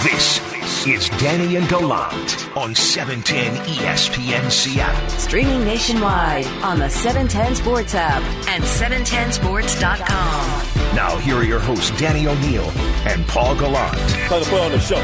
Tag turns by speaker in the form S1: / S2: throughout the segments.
S1: This is Danny and Gallant on 710 ESPN Seattle.
S2: Streaming nationwide on the 710 Sports app and 710sports.com.
S1: Now here are your hosts, Danny O'Neill and Paul Gallant.
S3: Time to put on the show.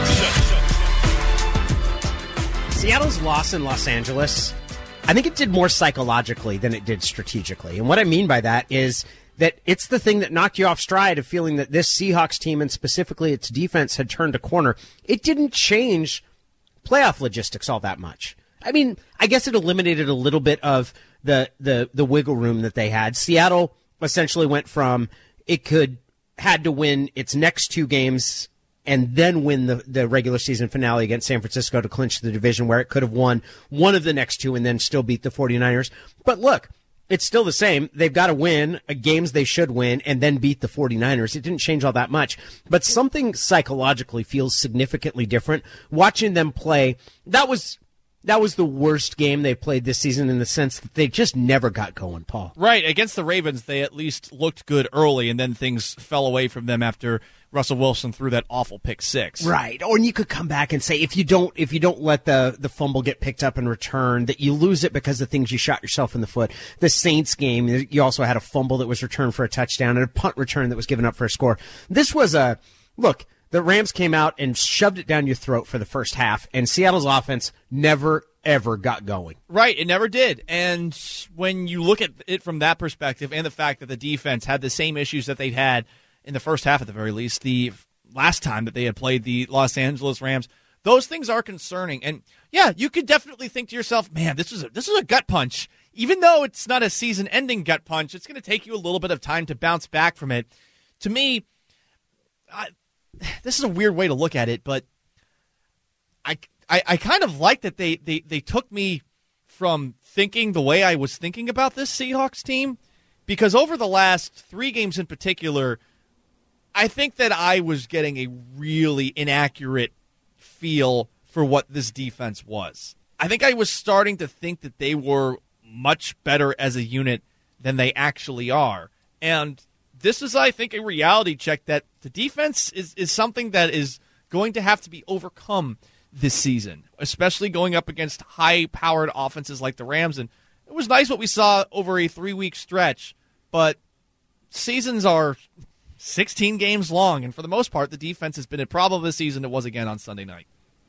S4: Seattle's loss in Los Angeles, I think it did more psychologically than it did strategically. And what I mean by that is that it's the thing that knocked you off stride of feeling that this Seahawks team, and specifically its defense, had turned a corner. It didn't change playoff logistics all that much. I mean, I guess it eliminated a little bit of the wiggle room that they had. Seattle essentially went from had to win its next two games and then win the regular season finale against San Francisco to clinch the division, where it could have won one of the next two and then still beat the 49ers. But look, it's still the same. They've got to win games they should win and then beat the 49ers. It didn't change all that much. But something psychologically feels significantly different. Watching them play, that was the worst game they played this season in the sense that they just never got going, Paul.
S5: Right. Against the Ravens, they at least looked good early, and then things fell away from them after Russell Wilson threw that awful pick six.
S4: Right. Or you could come back and say, if you don't let the fumble get picked up and returned, that you lose it because of things you shot yourself in the foot. The Saints game, you also had a fumble that was returned for a touchdown and a punt return that was given up for a score. This was look, the Rams came out and shoved it down your throat for the first half, and Seattle's offense never, ever got going.
S5: Right, it never did. And when you look at it from that perspective and the fact that the defense had the same issues that they'd had in the first half at the very least, the last time that they had played the Los Angeles Rams, those things are concerning. And yeah, you could definitely think to yourself, man, this is a gut punch. Even though it's not a season-ending gut punch, it's going to take you a little bit of time to bounce back from it. To me, this is a weird way to look at it, but I kind of like that they took me from thinking the way I was thinking about this Seahawks team, because over the last three games in particular, I think that I was getting a really inaccurate feel for what this defense was. I think I was starting to think that they were much better as a unit than they actually are. And this is, I think, a reality check that the defense is something that is going to have to be overcome this season, especially going up against high-powered offenses like the Rams. And it was nice what we saw over a 3-week stretch, but seasons are 16 games long, and for the most part, the defense has been a problem this season. It was again on Sunday night.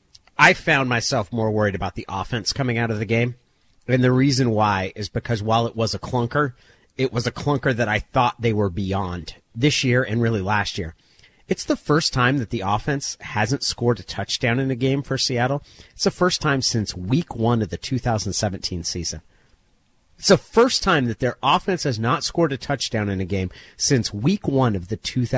S4: I found myself more worried about the offense coming out of the game, and the reason why is because while it was a clunker, it was a clunker that I thought they were beyond this year and really last year. It's the first time that the offense hasn't scored a touchdown in a game for Seattle. It's the first time since week 1 of the 2017 season. It's the first time that their offense has not scored a touchdown in a game since week 1 of the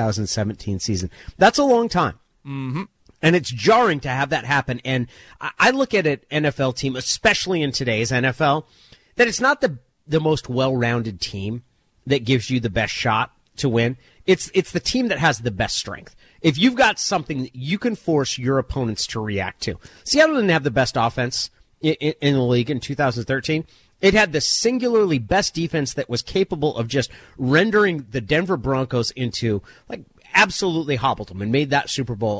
S4: 2017 season. That's a long time.
S5: Mm-hmm.
S4: And it's jarring to have that happen. And I look at an NFL team, especially in today's NFL, that it's not the most well-rounded team that gives you the best shot to win. It's the team that has the best strength. If you've got something that you can force your opponents to react to. Seattle didn't have the best offense in the league in 2013. It had the singularly best defense that was capable of just rendering the Denver Broncos into, like, absolutely hobbled them and made that Super Bowl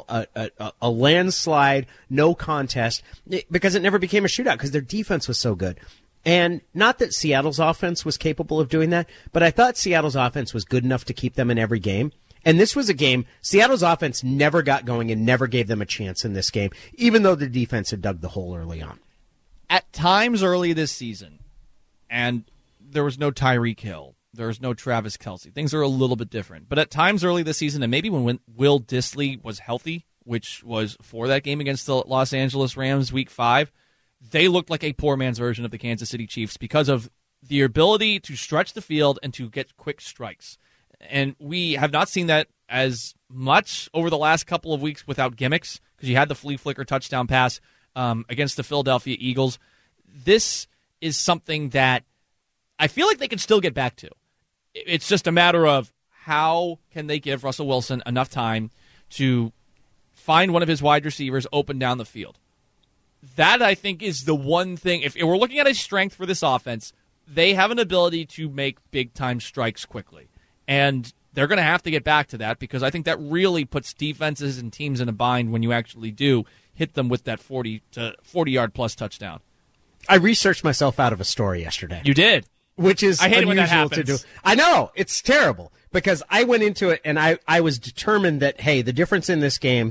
S4: a landslide, no contest, because it never became a shootout because their defense was so good. And not that Seattle's offense was capable of doing that, but I thought Seattle's offense was good enough to keep them in every game. And this was a game, Seattle's offense never got going and never gave them a chance in this game, even though the defense had dug the hole early on.
S5: At times early this season, and there was no Tyreek Hill, there was no Travis Kelce. Things are a little bit different. But at times early this season, and maybe when Will Dissly was healthy, which was for that game against the Los Angeles Rams week 5, they looked like a poor man's version of the Kansas City Chiefs because of the ability to stretch the field and to get quick strikes. And we have not seen that as much over the last couple of weeks without gimmicks, because you had the flea flicker touchdown pass against the Philadelphia Eagles. This is something that I feel like they can still get back to. It's just a matter of how can they give Russell Wilson enough time to find one of his wide receivers open down the field. That, I think, is the one thing. If we're looking at a strength for this offense, they have an ability to make big-time strikes quickly. And they're going to have to get back to that because I think that really puts defenses and teams in a bind when you actually do hit them with that 40-yard plus touchdown.
S4: I researched myself out of a story yesterday.
S5: You did?
S4: Which is
S5: I hate it when that
S4: unusual to
S5: happens.
S4: do. I know. It's terrible because I went into it and I was determined that, hey, the difference in this game,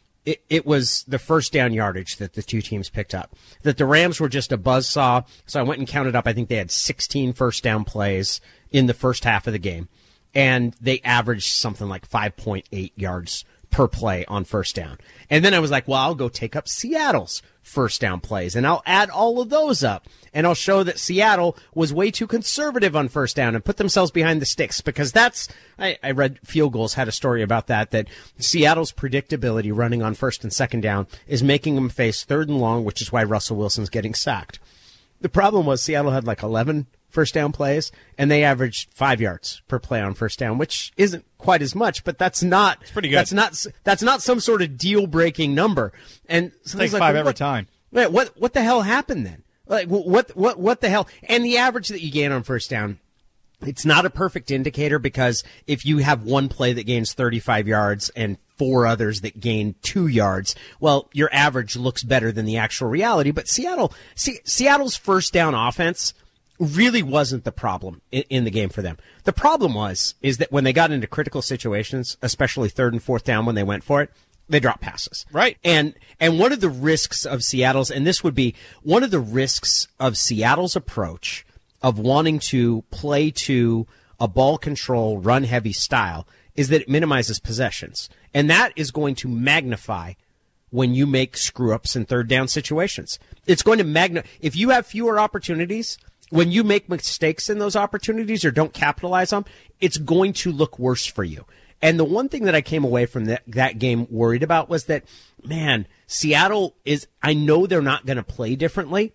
S4: it was the first down yardage that the two teams picked up. That the Rams were just a buzzsaw. So I went and counted up. I think they had 16 first down plays in the first half of the game. And they averaged something like 5.8 yards per play on first down. And then I was like, well, I'll go take up Seattle's first down plays, and I'll add all of those up, and I'll show that Seattle was way too conservative on first down and put themselves behind the sticks, because that's, I read Field Goals had a story about that Seattle's predictability running on first and second down is making them face third and long, which is why Russell Wilson's getting sacked. The problem was Seattle had like 11 first down plays, and they averaged 5 yards per play on first down, which isn't quite as much, but that's not. It's
S5: pretty good.
S4: That's not some sort of deal-breaking number. And so
S5: take
S4: like,
S5: 5 every time.
S4: What the hell happened then? Like what the hell? And the average that you gain on first down, it's not a perfect indicator, because if you have one play that gains 35 yards and 4 others that gain 2 yards, well, your average looks better than the actual reality. But Seattle's first down offense really wasn't the problem in the game for them. The problem is that when they got into critical situations, especially third and fourth down when they went for it, they dropped passes.
S5: Right.
S4: And one of the risks of Seattle's, and this would be one of the risks of Seattle's approach of wanting to play to a ball control, run heavy style, is that it minimizes possessions. And that is going to magnify when you make screw-ups in third down situations. It's going to if you have fewer opportunities, when you make mistakes in those opportunities or don't capitalize on them, it's going to look worse for you. And the one thing that I came away from that game worried about was that, man, Seattle is, I know they're not going to play differently.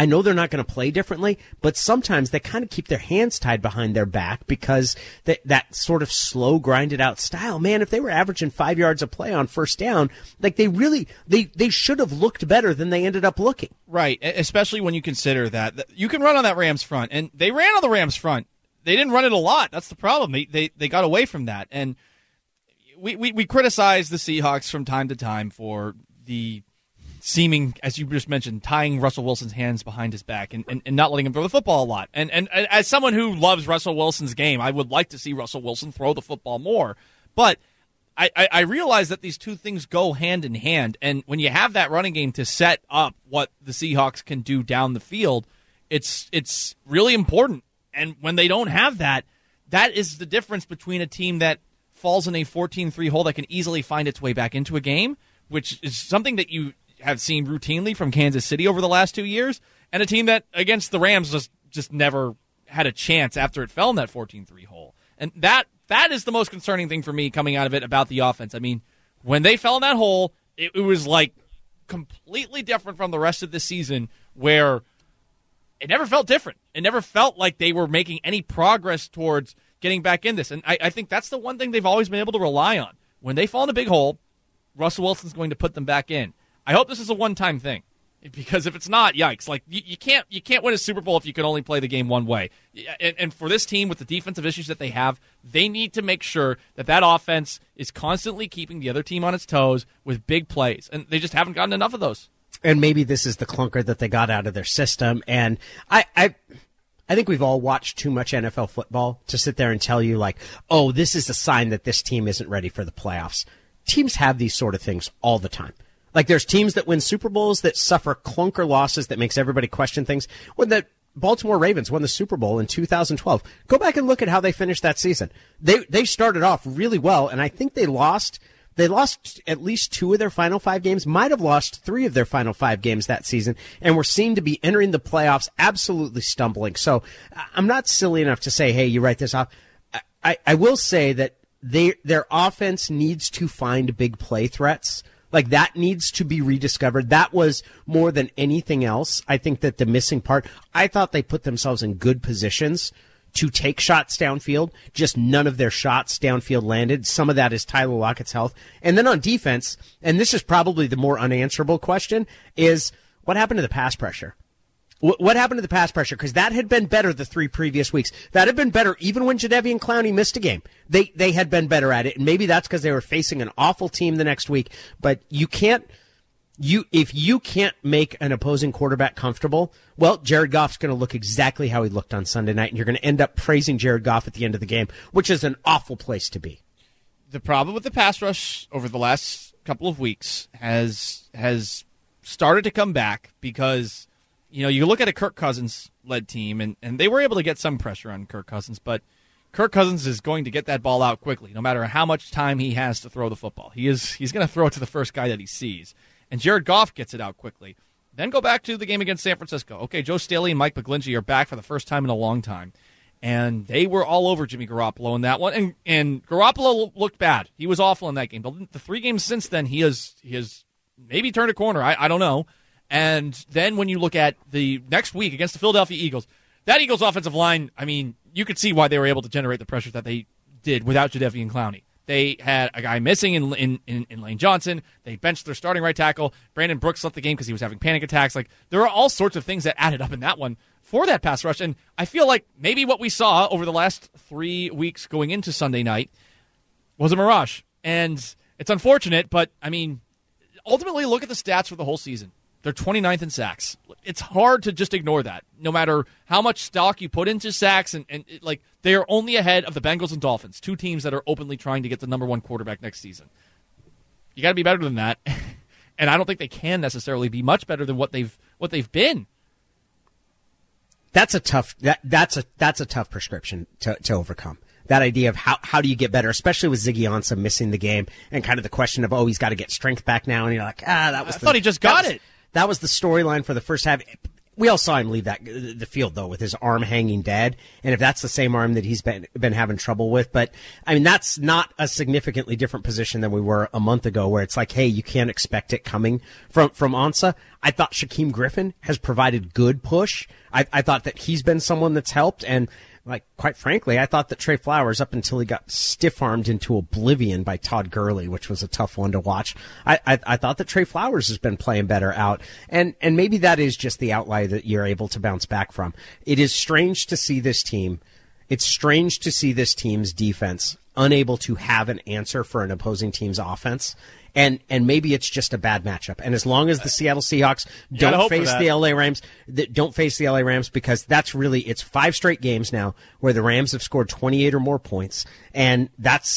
S4: But sometimes they kind of keep their hands tied behind their back because that sort of slow, grinded out style. Man, if they were averaging 5 yards a play on first down, like they should have looked better than they ended up looking.
S5: Right, especially when you consider that you can run on that Rams front, and they ran on the Rams front. They didn't run it a lot. That's the problem. They got away from that, and we criticize the Seahawks from time to time for the seeming, as you just mentioned, tying Russell Wilson's hands behind his back and not letting him throw the football a lot. And as someone who loves Russell Wilson's game, I would like to see Russell Wilson throw the football more. But I realize that these two things go hand in hand. And when you have that running game to set up what the Seahawks can do down the field, it's really important. And when they don't have that, that is the difference between a team that falls in a 14-3 hole that can easily find its way back into a game, which is something that you have seen routinely from Kansas City over the last 2 years, and a team that against the Rams just never had a chance after it fell in that 14-3 hole. And that is the most concerning thing for me coming out of it about the offense. I mean, when they fell in that hole, it was like completely different from the rest of the season, where it never felt different. It never felt like they were making any progress towards getting back in this. And I think that's the one thing they've always been able to rely on. When they fall in a big hole, Russell Wilson's going to put them back in. I hope this is a one-time thing, because if it's not, yikes! Like you can't win a Super Bowl if you can only play the game one way. And for this team, with the defensive issues that they have, they need to make sure that offense is constantly keeping the other team on its toes with big plays, and they just haven't gotten enough of those.
S4: And maybe this is the clunker that they got out of their system. And I think we've all watched too much NFL football to sit there and tell you, like, oh, this is a sign that this team isn't ready for the playoffs. Teams have these sort of things all the time. Like, there's teams that win Super Bowls that suffer clunker losses that makes everybody question things. When the Baltimore Ravens won the Super Bowl in 2012, go back and look at how they finished that season. They started off really well, and I think they lost at least 2 of their final 5 games, might have lost 3 of their final 5 games that season, and were seen to be entering the playoffs absolutely stumbling. So I'm not silly enough to say, hey, you write this off. I will say that their offense needs to find big play threats. Like, that needs to be rediscovered. That was more than anything else, I think, that the missing part. I thought they put themselves in good positions to take shots downfield. Just none of their shots downfield landed. Some of that is Tyler Lockett's health. And then on defense, and this is probably the more unanswerable question, is what happened to the pass pressure? What happened to the pass pressure? Because that had been better the 3 previous weeks. That had been better even when Jadeveon Clowney missed a game. They had been better at it, and maybe that's because they were facing an awful team the next week. But if you can't make an opposing quarterback comfortable, well, Jared Goff's going to look exactly how he looked on Sunday night, and you're going to end up praising Jared Goff at the end of the game, which is an awful place to be.
S5: The problem with the pass rush over the last couple of weeks has started to come back because, you look at a Kirk Cousins-led team, and they were able to get some pressure on Kirk Cousins, but Kirk Cousins is going to get that ball out quickly, no matter how much time he has to throw the football. He's going to throw it to the first guy that he sees. And Jared Goff gets it out quickly. Then go back to the game against San Francisco. Okay, Joe Staley and Mike McGlinchey are back for the first time in a long time. And they were all over Jimmy Garoppolo in that one. And Garoppolo looked bad. He was awful in that game. But the 3 games since then, he has maybe turned a corner. I don't know. And then when you look at the next week against the Philadelphia Eagles, that Eagles offensive line, you could see why they were able to generate the pressure that they did without Jadeveon Clowney. They had a guy missing in Lane Johnson. They benched their starting right tackle. Brandon Brooks left the game because he was having panic attacks. There are all sorts of things that added up in that one for that pass rush. And I feel like maybe what we saw over the last 3 weeks going into Sunday night was a mirage. And it's unfortunate, but, ultimately look at the stats for the whole season. They're 29th in sacks. It's hard to just ignore that, no matter how much stock you put into sacks. And they are only ahead of the Bengals and Dolphins, 2 teams that are openly trying to get the number 1 quarterback next season. You got to be better than that, and I don't think they can necessarily be much better than what they've been.
S4: That's a tough prescription to overcome. That idea of how do you get better, especially with Ziggy Ansah missing the game, and kind of the question of he's got to get strength back now, and you're like I
S5: thought he just got it.
S4: That was the storyline for the first half. We all saw him leave the field, though, with his arm hanging dead. And if that's the same arm that he's been having trouble with. But, that's not a significantly different position than we were a month ago, where it's like, hey, you can't expect it coming from Ansah. I thought Shaquem Griffin has provided good push. I thought that he's been someone that's helped. And, quite frankly, I thought that Trey Flowers, up until he got stiff-armed into oblivion by Todd Gurley, which was a tough one to watch, I thought that Trey Flowers has been playing better out. And maybe that is just the outlier that you're able to bounce back from. It is strange to see this team. It's strange to see this team's defense unable to have an answer for an opposing team's offense. And maybe it's just a bad matchup. And as long as the Seattle Seahawks don't face the LA Rams, because that's really, it's 5 straight games now where the Rams have scored 28 or more points. And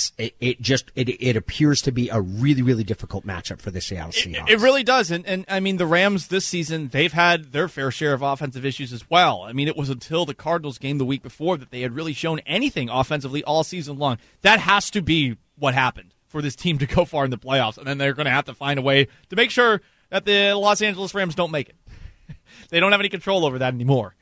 S4: it appears to be a really, really difficult matchup for the Seattle Seahawks.
S5: It really does. And the Rams this season, they've had their fair share of offensive issues as well. It was until the Cardinals game the week before that they had really shown anything offensively all season long. That has to be what happened for this team to go far in the playoffs, and then they're going to have to find a way to make sure that the Los Angeles Rams don't make it. They don't have any control over that anymore.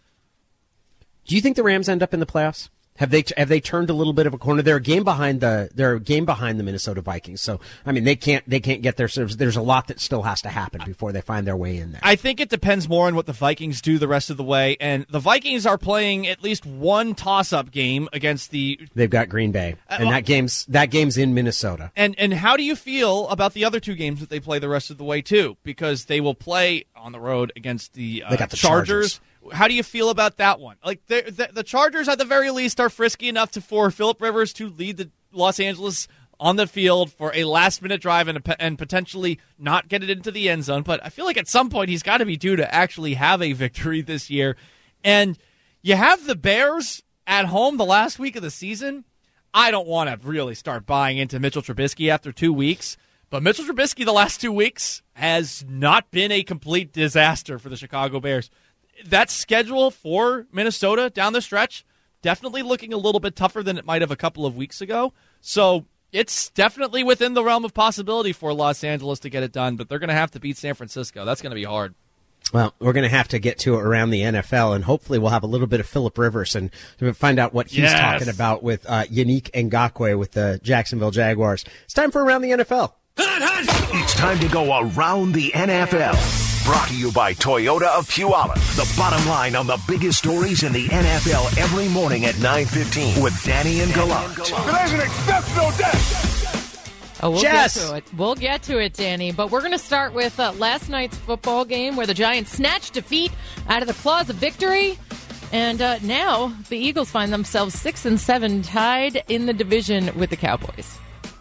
S4: Do you think the Rams end up in the playoffs? Have they turned a little bit of a corner? They're a game behind the Minnesota Vikings. So they can't get there. So there's a lot that still has to happen before they find their way in there.
S5: I think it depends more on what the Vikings do the rest of the way. And the Vikings are playing at least one toss-up game against
S4: They've got Green Bay, and that game's in Minnesota.
S5: And how do you feel about the other 2 games that they play the rest of the way too? Because they will play on the road against the Chargers. How do you feel about that one? The Chargers, at the very least, are frisky enough for Phillip Rivers to lead the Los Angeles on the field for a last-minute drive and potentially not get it into the end zone. But I feel like at some point he's got to be due to actually have a victory this year. And you have the Bears at home the last week of the season. I don't want to really start buying into Mitchell Trubisky after 2 weeks. But Mitchell Trubisky the last 2 weeks has not been a complete disaster for the Chicago Bears. That schedule for Minnesota down the stretch, definitely looking a little bit tougher than it might have a couple of weeks ago. So it's definitely within the realm of possibility for Los Angeles to get it done, but they're going to have to beat San Francisco. That's going to be hard.
S4: Well, we're going to have to get to it around the NFL, and hopefully we'll have a little bit of Phillip Rivers and find out what he's talking about with Yannick Ngakoue with the Jacksonville Jaguars. It's time for Around the NFL.
S1: It's time to go around the NFL. Brought to you by Toyota of Puyallup. The bottom line on the biggest stories in the NFL every morning at 9:15 with Danny and Gallant.
S3: Today's an exceptional day. Oh, we'll
S4: Jess!
S3: get to it. We'll get to it, Danny. But we're going to start with last night's football game where the Giants snatched defeat out of the claws of victory. And now the Eagles find themselves 6-7, tied in the division with the Cowboys.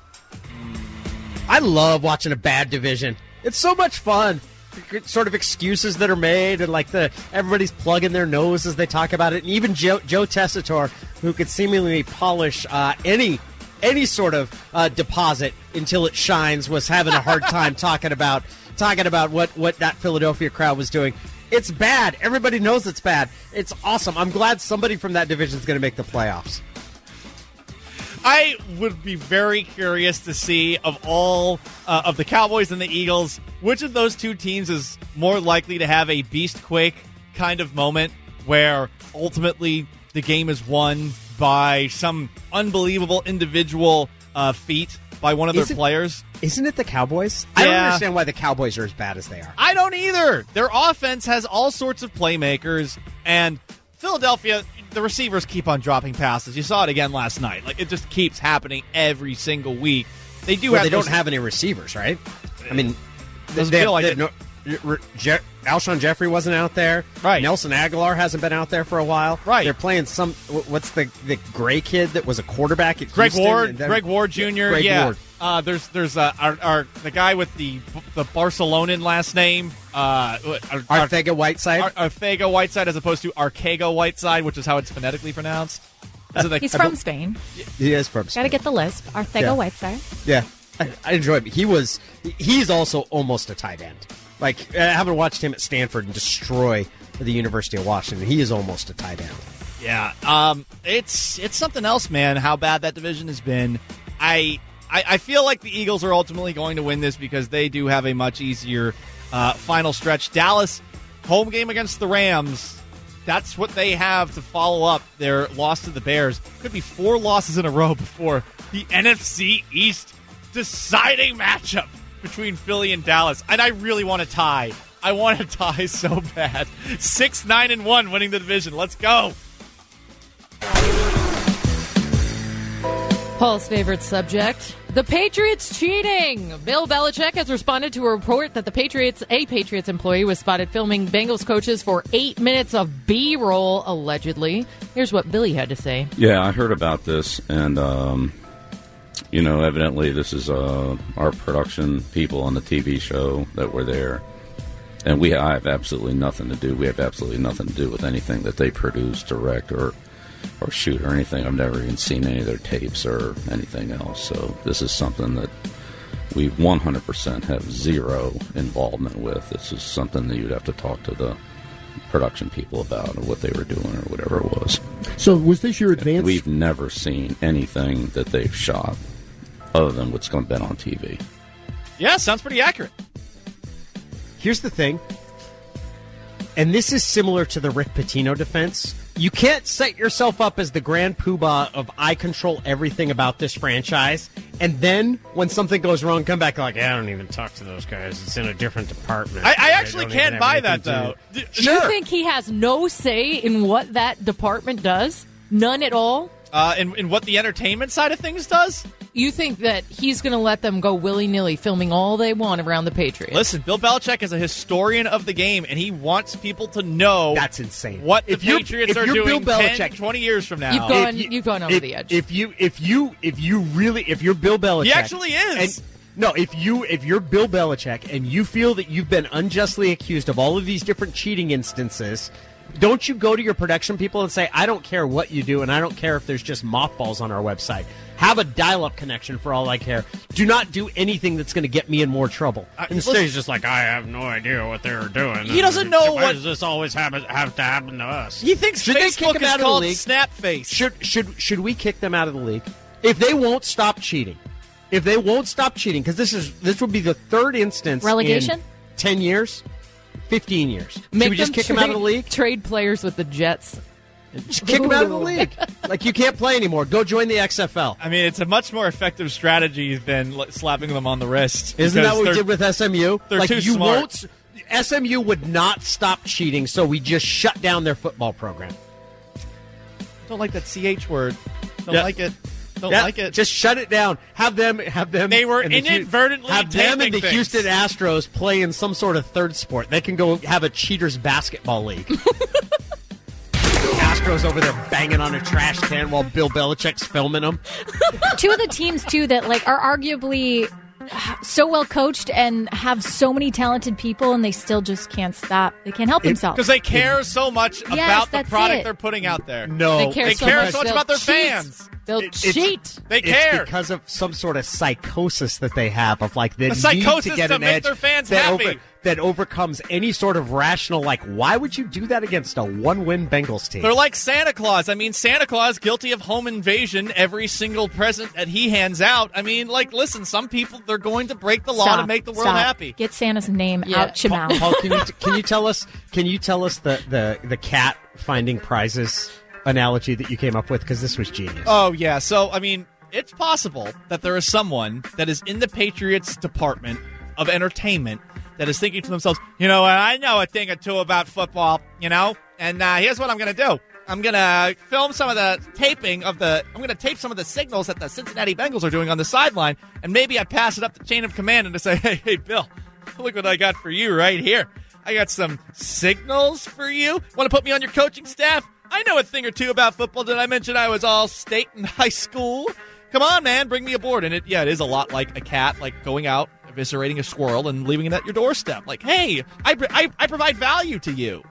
S4: I love watching a bad division. It's so much fun. Sort of excuses that are made, and like everybody's plugging their nose as they talk about it. And even Joe Tessitore, who could seemingly polish any sort of deposit until it shines, was having a hard time talking about what that Philadelphia crowd was doing. It's bad. Everybody knows it's bad. It's awesome. I'm glad somebody from that division is going to make the playoffs.
S5: I would be very curious to see, of all of the Cowboys and the Eagles, which of those two teams is more likely to have a beast-quake kind of moment where ultimately the game is won by some unbelievable individual feat by one of their players. Isn't
S4: it the Cowboys?
S5: Yeah.
S4: I don't understand why the Cowboys are as bad as they are.
S5: I don't either. Their offense has all sorts of playmakers, and Philadelphia, the receivers keep on dropping passes. You saw it again last night. Like, it just keeps happening every single week. They do.
S4: Well, they don't have any receivers, right? I mean,
S5: doesn't feel like it.
S4: Alshon Jeffrey wasn't out there.
S5: Right.
S4: Nelson Aguilar hasn't been out there for a while.
S5: Right.
S4: They're playing what's the gray kid that was a quarterback at
S5: Greg
S4: Houston?
S5: Ward. Greg Ward Jr.
S4: Greg
S5: yeah.
S4: Ward.
S5: There's the guy with the Barcelonan last name.
S4: Arcega-Whiteside.
S5: Arcega-Whiteside as opposed to Arcega-Whiteside, which is how it's phonetically pronounced.
S6: He's from Spain.
S4: He is from Spain.
S6: Got to get the lisp. Arcega-Whiteside.
S4: Yeah. I enjoy him. He's also almost a tight end. Like, I haven't watched him at Stanford and destroy the University of Washington. He is almost a tight end.
S5: Yeah. It's something else, man, how bad that division has been. I feel like the Eagles are ultimately going to win this because they do have a much easier final stretch. Dallas, home game against the Rams. That's what they have to follow up their loss to the Bears. Could be 4 losses in a row before the NFC East deciding matchup between Philly and Dallas. And I really want to tie. I want to tie so bad. 6-9-1 winning the division. Let's go.
S3: Paul's favorite subject, the Patriots cheating. Bill Belichick has responded to a report that a Patriots employee was spotted filming Bengals coaches for 8 minutes of B-roll, allegedly. Here's what Billy had to say.
S7: Yeah, I heard about this, and, evidently this is our production people on the TV show that were there. And I have absolutely nothing to do. We have absolutely nothing to do with anything that they produce, direct, or shoot or anything. I've never even seen any of their tapes or anything else. So this is something that we 100% have zero involvement with. This is something that you'd have to talk to the production people about or what they were doing or whatever it was.
S8: So was this your advance?
S7: We've never seen anything that they've shot other than what's been on TV.
S5: Yeah, sounds pretty accurate.
S4: Here's the thing, and this is similar to the Rick Pitino defense. You can't set yourself up as the grand poobah of I control everything about this franchise, and then when something goes wrong, come back like, I don't even talk to those guys. It's in a different department.
S5: I actually can't buy that, though.
S3: Sure. You think he has no say in what that department does? None at all?
S5: In what the entertainment side of things does?
S3: You think that he's going to let them go willy-nilly, filming all they want around the Patriots?
S5: Listen, Bill Belichick is a historian of the game, and he wants people to know
S4: that's insane.
S5: What the Patriots are doing
S4: Bill
S5: 10,
S4: Belichick,
S5: 20 years from now.
S3: You've gone over the edge.
S4: If you're Bill Belichick,
S5: he actually is.
S4: If you're Bill Belichick and you feel that you've been unjustly accused of all of these different cheating instances, don't you go to your production people and say, I don't care what you do, and I don't care if there's just mothballs on our website. Have a dial-up connection for all I care. Do not do anything that's going to get me in more trouble. Instead, he's just like, I have no idea what they're doing.
S5: He doesn't know
S4: Why does this always have to happen to us?
S5: He thinks
S4: should
S5: Facebook
S4: they kick him
S5: is
S4: out
S5: called
S4: of the league?
S5: Snapface.
S4: Should we kick them out of the league if they won't stop cheating? If they won't stop cheating, because this will be the third instance
S6: relegation
S4: in 10 years, 15 years. Should
S3: Make
S4: we just kick them out of the league?
S3: Trade players with the Jets.
S4: Just kick them out of the league. Like, you can't play anymore. Go join the XFL.
S5: I mean, it's a much more effective strategy than slapping them on the wrist.
S4: Isn't that what we did with SMU?
S5: They're
S4: like,
S5: too
S4: you
S5: smart.
S4: SMU would not stop cheating, so we just shut down their football program.
S5: Don't like that CH word. Don't like it. Don't like it.
S4: Just shut it down. Have them.
S5: They were inadvertently
S4: have them and the
S5: things.
S4: Houston Astros play in some sort of third sport. They can go have a cheaters basketball league. Astros over there banging on a trash can while Bill Belichick's filming them.
S6: Two of the teams, too, that are arguably so well coached and have so many talented people, and they still just can't stop. They can't help themselves.
S5: Because they care so much about the product they're putting out there.
S4: No.
S3: They care so much
S5: about their fans.
S3: They'll cheat.
S5: They care.
S4: It's because of some sort of psychosis that they have of like the
S5: psychosis
S4: need to get
S5: to
S4: an
S5: make
S4: edge
S5: their fans happy.
S4: That overcomes any sort of rational, like, why would you do that against a one-win Bengals team?
S5: They're like Santa Claus. I mean, Santa Claus guilty of home invasion every single present that he hands out. I mean, like, listen, some people, they're going to break the law to make the world happy.
S6: Get Santa's name out your mouth.
S4: Paul, can you tell us the cat finding prizes analogy that you came up with? Because this was genius.
S5: Oh, yeah. So, I mean, it's possible that there is someone that is in the Patriots department of entertainment that is thinking to themselves, I know a thing or two about football, and here's what I'm going to do. I'm going to film some of the taping I'm going to tape some of the signals that the Cincinnati Bengals are doing on the sideline, and maybe I pass it up the chain of command and to say, hey, Bill, look what I got for you right here. I got some signals for you. Want to put me on your coaching staff? I know a thing or two about football. Did I mention I was all state in high school? Come on, man, bring me aboard. And it is a lot like a cat, like going out, eviscerating a squirrel, and leaving it at your doorstep. Like, hey, I provide value to you.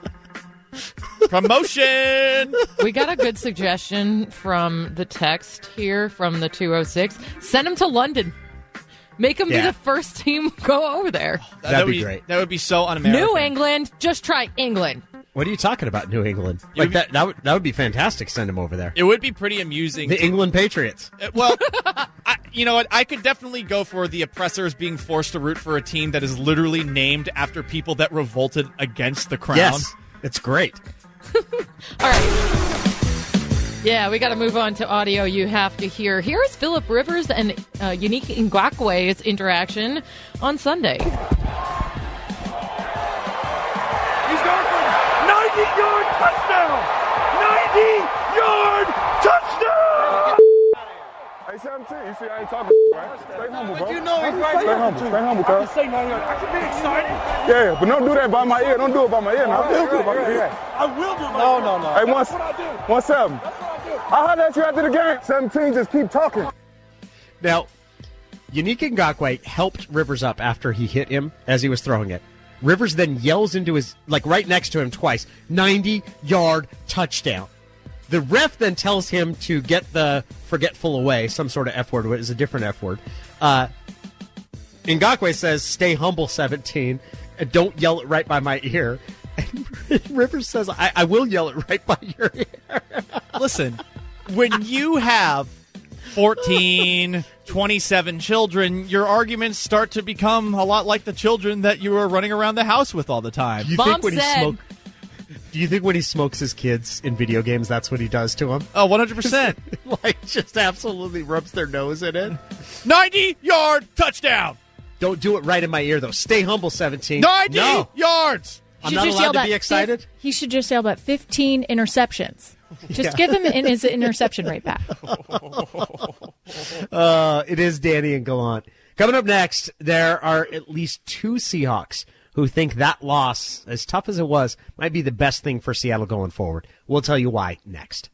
S5: Promotion.
S3: We got a good suggestion from the text here from the 206. Send him to London. Make them be the first team go over there.
S4: That'd be great.
S5: That would be so un-American.
S3: New England. Just try England.
S4: What are you talking about, New England? Like that would be fantastic. Send them over there.
S5: It would be pretty amusing.
S4: The England Patriots.
S5: Well, you know what? I could definitely go for the oppressors being forced to root for a team that is literally named after people that revolted against the crown.
S4: Yes, it's great.
S3: All right. Yeah, we got to move on to audio you have to hear. Here is Phillip Rivers and Unique Ngakwe's interaction on Sunday.
S9: He's going for 90-yard touchdown! 90-yard touchdown! Hey, 17, you see I ain't talking, right? Stay humble, bro. You know he's right. Stay humble, cuz. I can say 90 yards. I can be excited. Yeah, but don't do that by my ear. Don't do it by my ear. I will do it by my ear. I will do it by my ear. No. Hey, that's what I do. 1-7. That's what I do. I'll holler at you after the game. 17, just keep talking.
S4: Now, Unique Ngakwe helped Rivers up after he hit him as he was throwing it. Rivers then yells into his, like right next to him twice, 90-yard touchdown. The ref then tells him to get the forgetful away, some sort of F word. It was a different F word. Ngakwe says, stay humble, 17, and don't yell it right by my ear. And Rivers says, I will yell it right by your ear.
S5: Listen, when you have 14, 27 children, your arguments start to become a lot like the children that you were running around the house with all the time.
S4: Do you think when he smokes his kids in video games, that's what he does to them?
S5: Oh, 100%.
S4: Like, just absolutely rubs their nose in it.
S5: 90-yard touchdown.
S4: Don't do it right in my ear, though. Stay humble, 17.
S5: 90 yards.
S4: I'm not allowed to be excited?
S6: He should just yell about 15 interceptions. Just give him his interception rate back.
S4: It is Danny and Gallant. Coming up next, there are at least two Seahawks who think that loss, as tough as it was, might be the best thing for Seattle going forward. We'll tell you why next.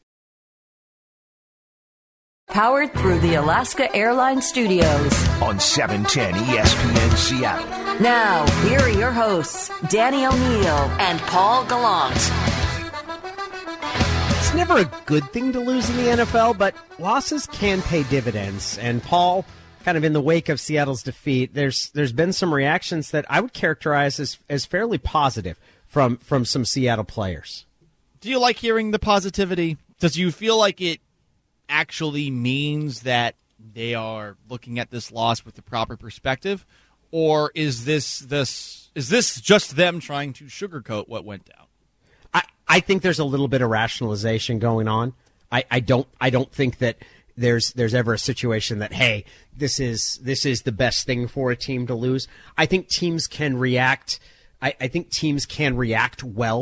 S2: Powered through the Alaska Airlines Studios.
S1: On 710 ESPN Seattle.
S2: Now, here are your hosts, Danny O'Neill and Paul Gallant.
S4: It's never a good thing to lose in the NFL, but losses can pay dividends. And Paul, kind of in the wake of Seattle's defeat, there's been some reactions that I would characterize as fairly positive from some Seattle players.
S5: Do you like hearing the positivity? Does you feel like it actually means that they are looking at this loss with the proper perspective, or is this just them trying to sugarcoat what went down?
S4: I think there's a little bit of rationalization going on. I don't think that there's ever a situation that, hey, this is the best thing for a team to lose. I think teams can react. I think teams can react well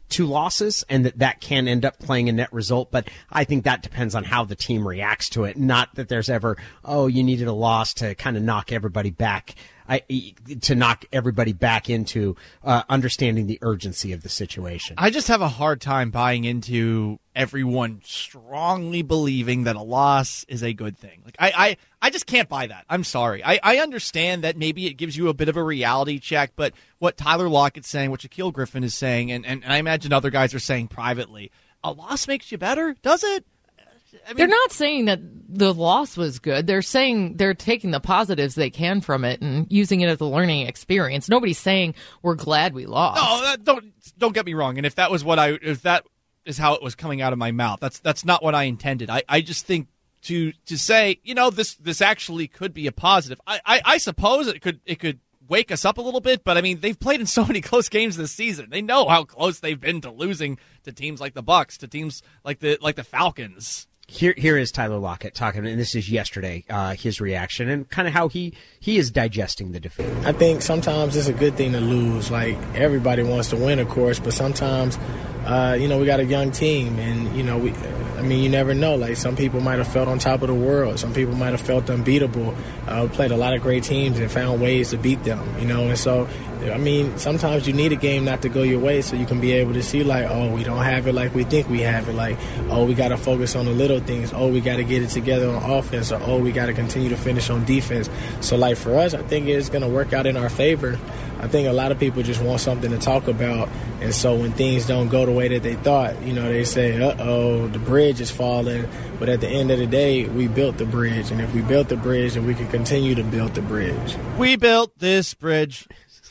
S4: two losses, and that can end up playing a net result. But I think that depends on how the team reacts to it. Not that there's ever, you needed a loss to kind of knock everybody back. To knock everybody back into understanding the urgency of the situation.
S5: I just have a hard time buying into everyone strongly believing that a loss is a good thing. Like I just can't buy that. I'm sorry. I understand that maybe it gives you a bit of a reality check, but what Tyler Lockett's saying, what Shaquille Griffin is saying, and I imagine other guys are saying privately, a loss makes you better, does it? I mean,
S3: they're not saying that the loss was good. They're saying they're taking the positives they can from it and using it as a learning experience. Nobody's saying we're glad we lost.
S5: No, don't get me wrong. And if that is how it was coming out of my mouth, that's not what I intended. I just think to say, this actually could be a positive. I suppose it could wake us up a little bit, but I mean, they've played in so many close games this season. They know how close they've been to losing to teams like the Bucks, to teams like the Falcons.
S4: Here is Tyler Lockett talking, and this is yesterday, his reaction and kind of how he is digesting the defeat.
S10: I think sometimes it's a good thing to lose. Like, everybody wants to win, of course, but sometimes, we got a young team, and, you never know. Like, some people might have felt on top of the world. Some people might have felt unbeatable. Played a lot of great teams and found ways to beat them, and so, sometimes you need a game not to go your way so you can be able to see, like, we don't have it like we think we have it. Like, we got to focus on the little things. We got to get it together on offense. Or, we got to continue to finish on defense. So, like, for us, I think it's going to work out in our favor. I think a lot of people just want something to talk about. And so when things don't go the way that they thought, they say, the bridge is falling. But at the end of the day, we built the bridge. And if we built the bridge, then we can continue to build the bridge.
S5: We built this bridge.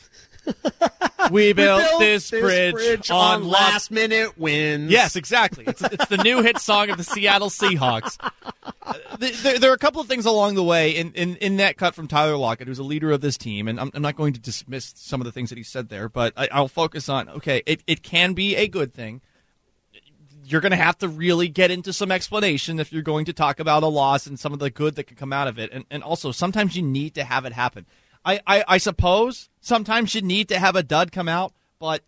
S5: We built this bridge
S4: on last-minute wins.
S5: Yes, exactly. It's the new hit song of the Seattle Seahawks. There are a couple of things along the way in that cut from Tyler Lockett, who's a leader of this team, and I'm not going to dismiss some of the things that he said there, but I'll focus on, it can be a good thing. You're going to have to really get into some explanation if you're going to talk about a loss and some of the good that could come out of it, and also sometimes you need to have it happen. I suppose sometimes you need to have a dud come out, but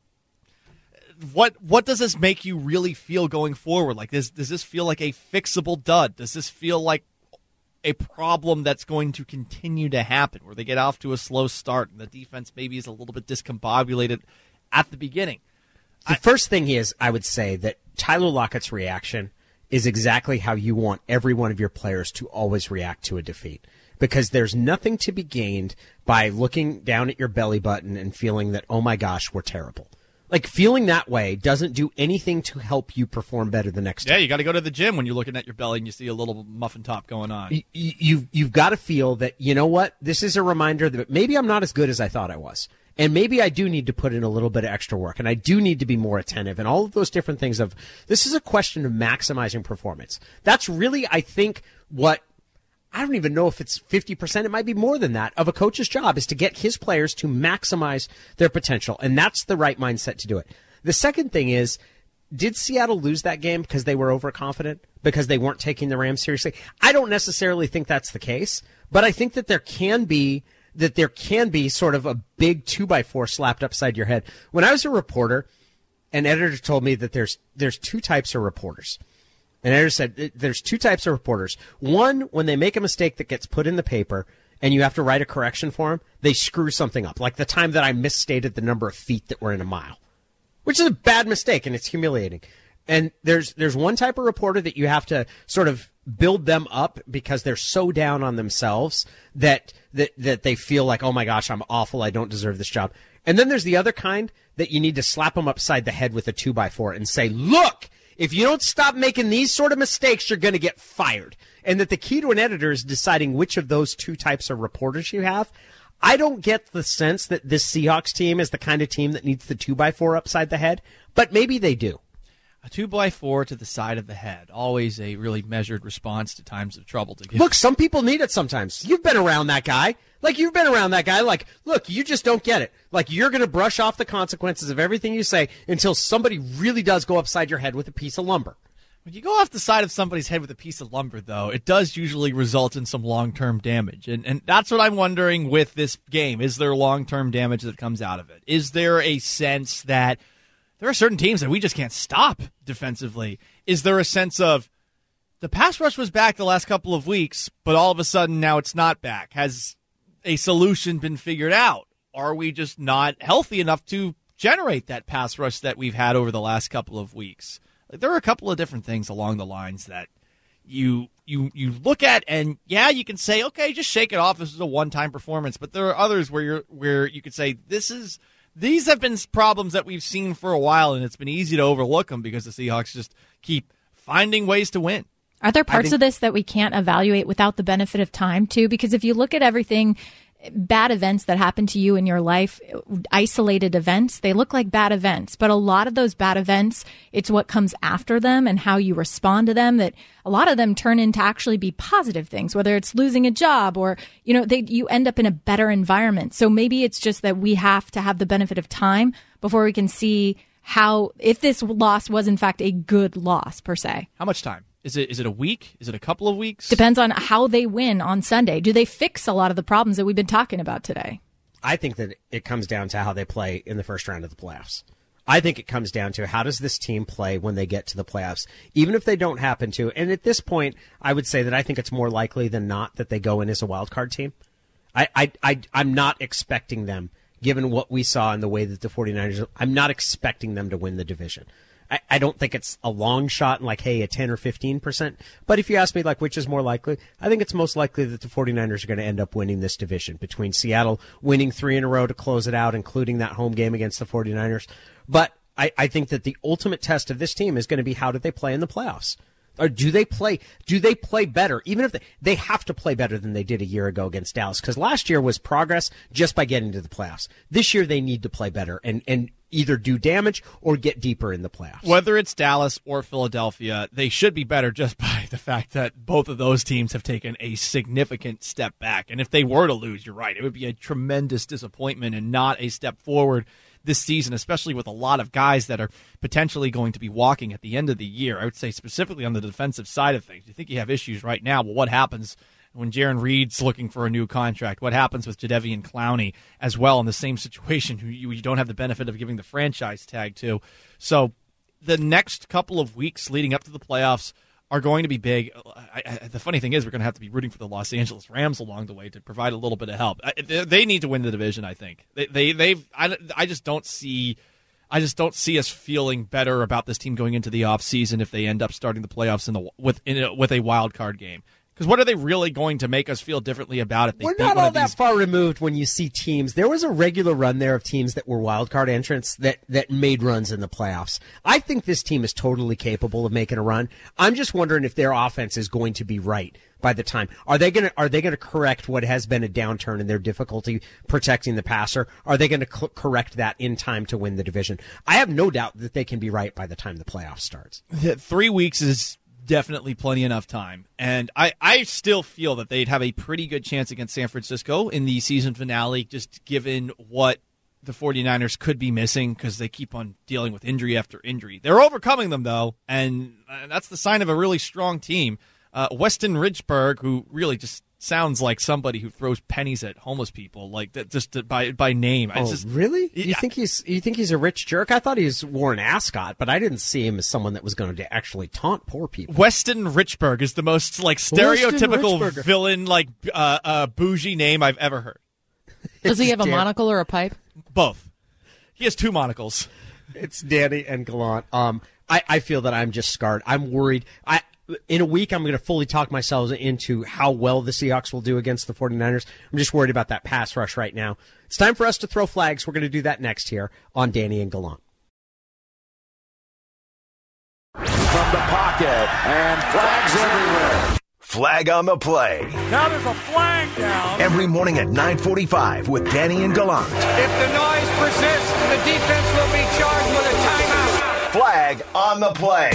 S5: what does this make you really feel going forward? Like, does this feel like a fixable dud? Does this feel like a problem that's going to continue to happen, where they get off to a slow start and the defense maybe is a little bit discombobulated at the beginning?
S4: The first thing is, I would say that Tyler Lockett's reaction is exactly how you want every one of your players to always react to a defeat. Because there's nothing to be gained by looking down at your belly button and feeling that, oh my gosh, we're terrible. Like, feeling that way doesn't do anything to help you perform better the next time.
S5: Yeah, you got to go to the gym when you're looking at your belly and you see a little muffin top going on.
S4: You've got to feel that, you know what, this is a reminder that maybe I'm not as good as I thought I was. And maybe I do need to put in a little bit of extra work, and I do need to be more attentive, and all of those different things of, this is a question of maximizing performance. That's really, I think, what, I don't even know if it's 50%, it might be more than that, of a coach's job is to get his players to maximize their potential, and that's the right mindset to do it. The second thing is, did Seattle lose that game because they were overconfident, because they weren't taking the Rams seriously? I don't necessarily think that's the case, but I think that there can be sort of a big 2x4 slapped upside your head. When I was a reporter, an editor told me that there's two types of reporters. And editor said there's two types of reporters. One, when they make a mistake that gets put in the paper and you have to write a correction for them, they screw something up. Like the time that I misstated the number of feet that were in a mile, which is a bad mistake and it's humiliating. And there's one type of reporter that you have to sort of build them up because they're so down on themselves that they feel like, oh my gosh, I'm awful, I don't deserve this job. And then there's the other kind that you need to slap them upside the head with a 2x4 and say, look, if you don't stop making these sort of mistakes, you're going to get fired. And that the key to an editor is deciding which of those two types of reporters you have. I don't get the sense that this Seahawks team is the kind of team that needs the 2x4 upside the head, but maybe they do.
S5: A 2x4 to the side of the head. Always a really measured response to times of trouble. To give.
S4: Look, some people need it sometimes. You've been around that guy. Like, look, you just don't get it. Like, you're going to brush off the consequences of everything you say until somebody really does go upside your head with a piece of lumber.
S5: When you go off the side of somebody's head with a piece of lumber, though, it does usually result in some long-term damage. And that's what I'm wondering with this game. Is there long-term damage that comes out of it? Is there a sense that there are certain teams that we just can't stop defensively. Is there a sense of the pass rush was back the last couple of weeks, but all of a sudden now it's not back? Has a solution been figured out? Are we just not healthy enough to generate that pass rush that we've had over the last couple of weeks? Like, there are a couple of different things along the lines that you look at, and you can say, okay, just shake it off. This is a one-time performance. But there are others where you could say these have been problems that we've seen for a while, and it's been easy to overlook them because the Seahawks just keep finding ways to win.
S6: Are there parts of this that we can't evaluate without the benefit of time, too? Because if you look at everything, bad events that happen to you in your life, isolated events, they look like bad events. But a lot of those bad events, it's what comes after them and how you respond to them that a lot of them turn into actually be positive things, whether it's losing a job or, you end up in a better environment. So maybe it's just that we have to have the benefit of time before we can see if this loss was in fact a good loss per se.
S5: How much time? Is it a week? Is it a couple of weeks?
S6: Depends on how they win on Sunday. Do they fix a lot of the problems that we've been talking about today?
S4: I think that it comes down to how they play in the first round of the playoffs. I think it comes down to how does this team play when they get to the playoffs, even if they don't happen to. And at this point, I would say that I think it's more likely than not that they go in as a wild card team. I'm not expecting them, given what we saw in the way that the 49ers, I'm not expecting them to win the division. I don't think it's a long shot, like, hey, a 10 or 15%. But if you ask me, like, which is more likely, I think it's most likely that the 49ers are going to end up winning this division, between Seattle winning 3 in a row to close it out, including that home game against the 49ers. But I think that the ultimate test of this team is going to be how do they play in the playoffs? Or do they play better? Even if they have to play better than they did a year ago against Dallas, because last year was progress just by getting to the playoffs. This year they need to play better and either do damage or get deeper in the playoffs.
S5: Whether it's Dallas or Philadelphia, they should be better just by the fact that both of those teams have taken a significant step back. And if they were to lose, you're right, it would be a tremendous disappointment and not a step forward this season, especially with a lot of guys that are potentially going to be walking at the end of the year. I would say specifically on the defensive side of things. You think you have issues right now, but what happens when Jaron Reed's looking for a new contract? What happens with Jadeveon Clowney as well in the same situation who you don't have the benefit of giving the franchise tag to? So the next couple of weeks leading up to the playoffs are going to be big. The funny thing is we're going to have to be rooting for the Los Angeles Rams along the way to provide a little bit of help. They need to win the division, I think. I just don't see us feeling better about this team going into the offseason if they end up starting the playoffs with a wild card game. Because what are they really going to make us feel differently about it?
S4: We're not all that far removed when you see teams. There was a regular run there of teams that were wildcard entrants that made runs in the playoffs. I think this team is totally capable of making a run. I'm just wondering if their offense is going to be right by the time. Are they going to correct what has been a downturn in their difficulty protecting the passer? Are they going to correct that in time to win the division? I have no doubt that they can be right by the time the playoffs starts.
S5: 3 weeks is definitely plenty enough time. And I still feel that they'd have a pretty good chance against San Francisco in the season finale, just given what the 49ers could be missing because they keep on dealing with injury after injury. They're overcoming them, though, and that's the sign of a really strong team. Weston Richburg, who really just sounds like somebody who throws pennies at homeless people, like that, just by name.
S4: Really? You think he's a rich jerk? I thought he wore an ascot, but I didn't see him as someone that was going to actually taunt poor people.
S5: Weston Richburg is the most stereotypical villain, bougie name I've ever heard.
S3: Does he have a monocle or a pipe?
S5: Both. He has 2 monocles.
S4: It's Danny and Gallant. I feel that I'm just scarred. I'm worried. In a week, I'm going to fully talk myself into how well the Seahawks will do against the 49ers. I'm just worried about that pass rush right now. It's time for us to throw flags. We're going to do that next here on Danny and Gallant.
S1: From the pocket, and flags everywhere. Flag on the play.
S9: Now there's a flag down.
S1: Every morning at 9:45 with Danny and Gallant.
S9: If the noise persists, the defense will be charged with a timeout.
S1: Flag on the play.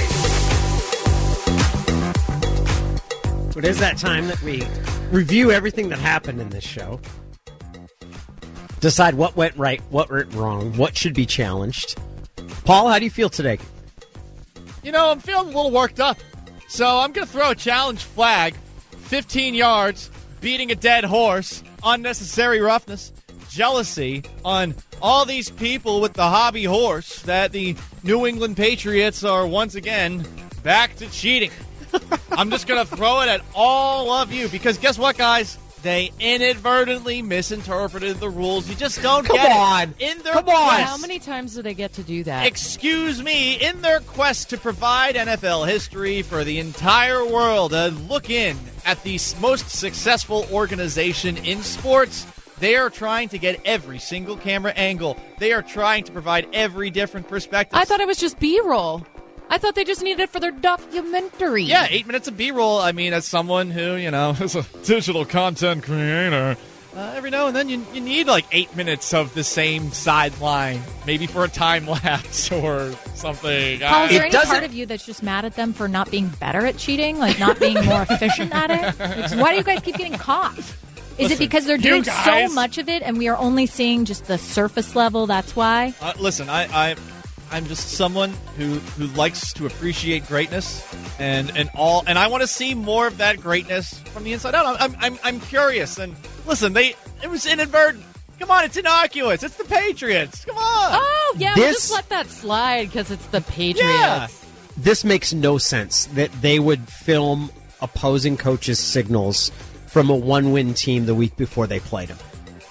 S4: It is that time that we review everything that happened in this show. Decide what went right, what went wrong, what should be challenged. Paul, how do you feel today?
S5: I'm feeling a little worked up. So I'm going to throw a challenge flag. 15 yards, beating a dead horse, unnecessary roughness. jealousy on all these people with the hobby horse that the New England Patriots are once again back to cheating. I'm just going to throw it at all of you because guess what, guys? They inadvertently misinterpreted the rules. You just don't get it. In their quest,
S3: how many times do they get to do that?
S5: Excuse me. In their quest to provide NFL history for the entire world, a look in at the most successful organization in sports, they are trying to get every single camera angle. They are trying to provide every different perspective.
S3: I thought it was just B-roll. I thought they just needed it for their documentary.
S5: Yeah, 8 minutes of B-roll. I mean, as someone who, is a digital content creator, every now and then you need like 8 minutes of the same sideline, maybe for a time lapse or something.
S6: Paul, is there any part of you that's just mad at them for not being better at cheating, like not being more efficient at it? Like, why do you guys keep getting caught? Is it because they're doing so much of it and we are only seeing just the surface level? That's why?
S5: Listen, I'm just someone who likes to appreciate greatness and I want to see more of that greatness from the inside out. I'm curious, and listen, it was inadvertent. Come on, it's innocuous. It's the Patriots. Come on.
S3: Oh yeah, we'll just let that slide because it's the Patriots.
S5: Yeah.
S4: This makes no sense that they would film opposing coaches' signals from a one-win team the week before they played them.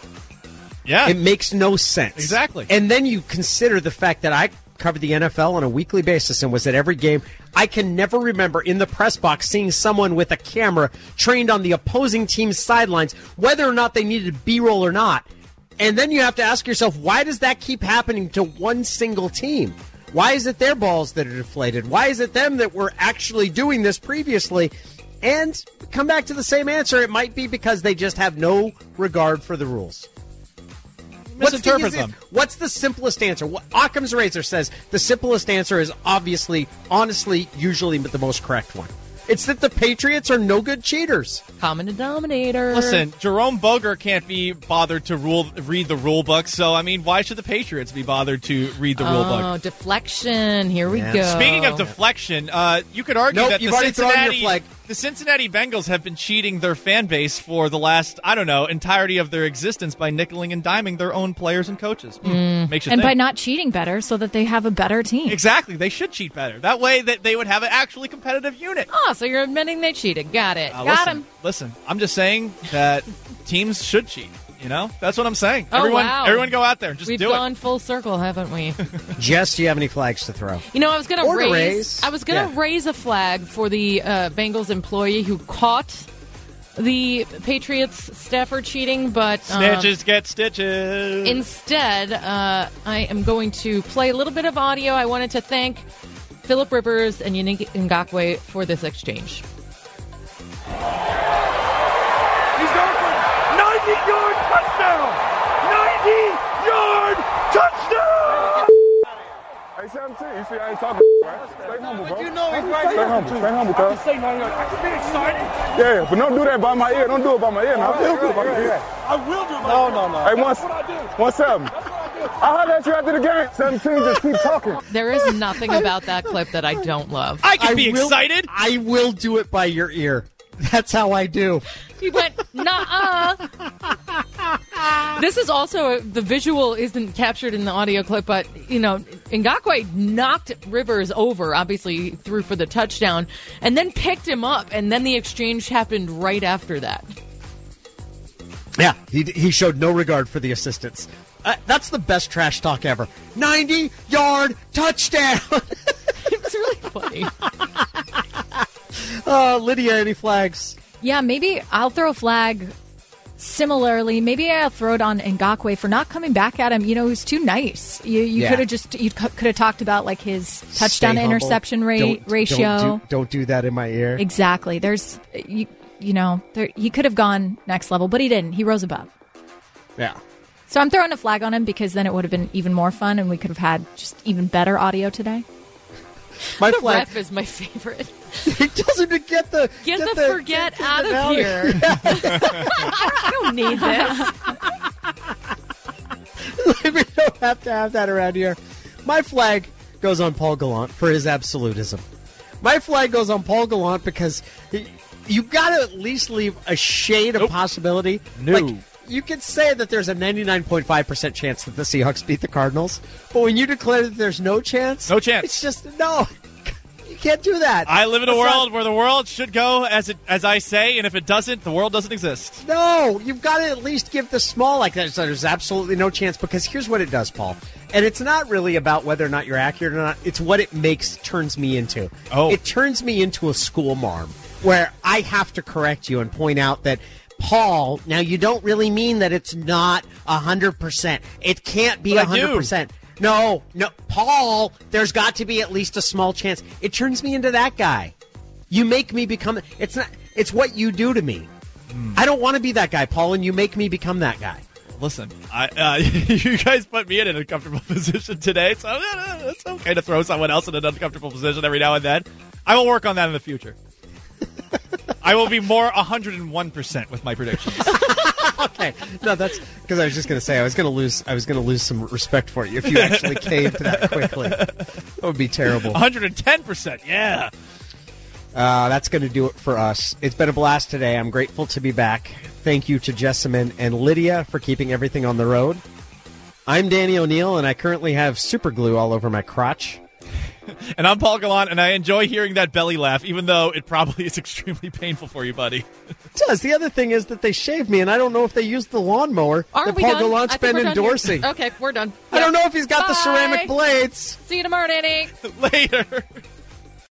S5: Yeah,
S4: it makes no sense.
S5: Exactly.
S4: And then you consider the fact that I covered the NFL on a weekly basis and was at every game. I can never remember in the press box seeing someone with a camera trained on the opposing team's sidelines, whether or not they needed B-roll or not. And then you have to ask yourself, why does that keep happening to one single team? Why is it their balls that are deflated? Why is it them that were actually doing this previously? And come back to the same answer. It might be because they just have no regard for the rules.
S5: Misinterpret them.
S4: What's the simplest answer? Occam's razor says the simplest answer is obviously, honestly, usually the most correct one. It's that the Patriots are no good cheaters.
S3: Common denominator.
S5: Listen, Jerome Boger can't be bothered to read the rule book, so, I mean, why should the Patriots be bothered to read the rule book?
S3: Oh, deflection. Here we go.
S5: Speaking of deflection, you could argue that the Cincinnati Bengals have been cheating their fan base for the last, entirety of their existence by nickeling and diming their own players and coaches. Makes you think.
S6: By not cheating better so that they have a better team.
S5: Exactly. They should cheat better. That way that they would have an actually competitive unit.
S3: Oh, so you're admitting they cheated. Got it. Got him.
S5: Listen, I'm just saying that teams should cheat. That's what I'm saying.
S3: Oh,
S5: everyone go out there and just do it.
S3: We've gone full circle, haven't we?
S4: Jess, do you have any flags to throw?
S3: I was going to raise a flag for the Bengals employee who caught the Patriots staffer cheating, but
S5: snitches get stitches.
S3: Instead, I am going to play a little bit of audio. I wanted to thank Phillip Rivers and Yannick Ngakoue for this exchange.
S9: He's going for 90-yard touchdown! 90-yard touchdown! Hey, 17, you see I ain't talking, right? Stay humble, bro.
S11: You know he's right
S9: Stay
S11: here.
S9: humble, stay humble, cuz.
S11: Say 90 yards. I can be excited.
S9: Yeah, but don't do that by my ear. Don't do it by my ear now.
S11: I will do it by my ear. I will do it by my ear. No.
S9: Hey,
S11: That's what I do.
S9: 1-7. I'll holler at you after the game. 17, just keep talking.
S3: There is nothing about that clip that I don't love.
S5: I can be excited.
S4: I will do it by your ear. That's how I do.
S3: He went, nah. This is also, the visual isn't captured in the audio clip, but, Ngakoue knocked Rivers over, obviously threw for the touchdown, and then picked him up, and then the exchange happened right after that.
S4: Yeah, he showed no regard for the assistants. That's the best trash talk ever. 90-yard touchdown!
S3: It's really funny.
S4: Lydia, any flags?
S6: Yeah, maybe I'll throw a flag similarly. Maybe I'll throw it on Ngakoue for not coming back at him. He was too nice. You could have talked about like his touchdown to interception ratio.
S4: Don't do that in my ear.
S6: Exactly. There's he could have gone next level, but he didn't. He rose above.
S4: Yeah.
S6: So I'm throwing a flag on him because then it would have been even more fun and we could have had just even better audio today.
S3: The ref is my favorite.
S4: He tells him to get the
S3: forget out of here. I don't need this.
S4: We don't have to have that around here. My flag goes on Paul Gallant for his absolutism. My flag goes on Paul Gallant because you got to at least leave a shade of possibility.
S5: No.
S4: you could say that there's a 99.5% chance that the Seahawks beat the Cardinals, but when you declare that there's no chance, it's just no. You can't do that.
S5: I live in a world where the world should go as I say, and if it doesn't, the world doesn't exist.
S4: No, you've got to at least give the small like that. So there's absolutely no chance, because here's what it does, Paul. And it's not really about whether or not you're accurate or not. It's what it turns me into.
S5: Oh.
S4: It turns me into a school marm where I have to correct you and point out that, Paul, now you don't really mean that it's not 100%. It can't be 100%. No, Paul, there's got to be at least a small chance. It turns me into that guy. You make me become, it's what you do to me. I don't want to be that guy, Paul, and you make me become that guy.
S5: Listen, you guys put me in an uncomfortable position today, so it's okay to throw someone else in an uncomfortable position every now and then. I will work on that in the future. I will be more 101% with my predictions.
S4: Okay, no, that's because I was just going to say I was going to lose some respect for you if you actually caved that quickly. That would be terrible.
S5: 110%, yeah.
S4: That's going to do it for us. It's been a blast today. I'm grateful to be back. Thank you to Jessamine and Lydia for keeping everything on the road. I'm Danny O'Neill, and I currently have super glue all over my crotch.
S5: And I'm Paul Gallant, and I enjoy hearing that belly laugh, even though it probably is extremely painful for you, buddy.
S4: It does. The other thing is that they shaved me, and I don't know if they used the lawnmower that Paul Gallant's been endorsing.
S3: Okay, we're done.
S4: I don't know if he's got the ceramic blades.
S3: See you tomorrow, Danny.
S5: Later.